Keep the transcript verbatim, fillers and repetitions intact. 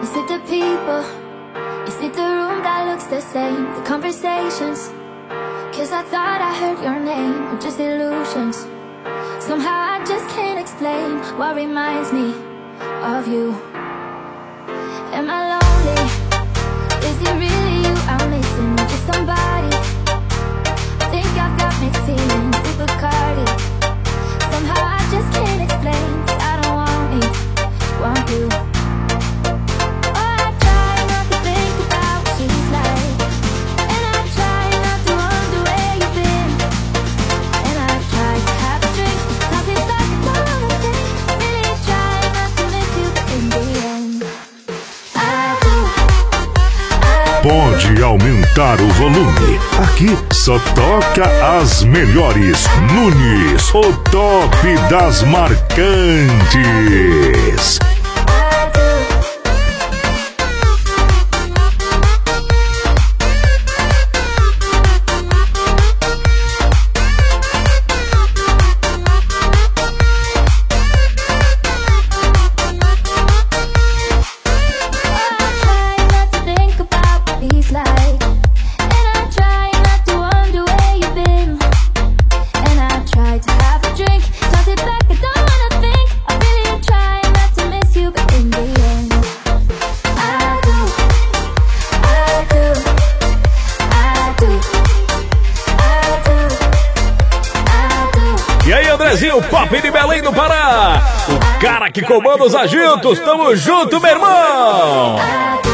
Is it the people? Is it the room that looks the same? The conversations? Cause I thought I heard your name, or just illusions. Somehow I just can't explain what reminds me of you. Am I lonely? Is it really you I'm missing? Or just somebody? I think I've got mixed feelings with Bacardi. Somehow I just can't explain. I don't want me, want you. Oh, I try not to think about what she's like, and I try not to wonder where you've been. And I try to have a drink, cause it's like I don't wanna think. Really try not to miss you, but in the end I do, I do. Pode aumentar o volume. Aqui só toca as melhores. Nunes, o top das marcantes. O Pop de Belém do Pará, o cara que comanda os agitos. Tamo junto, meu irmão.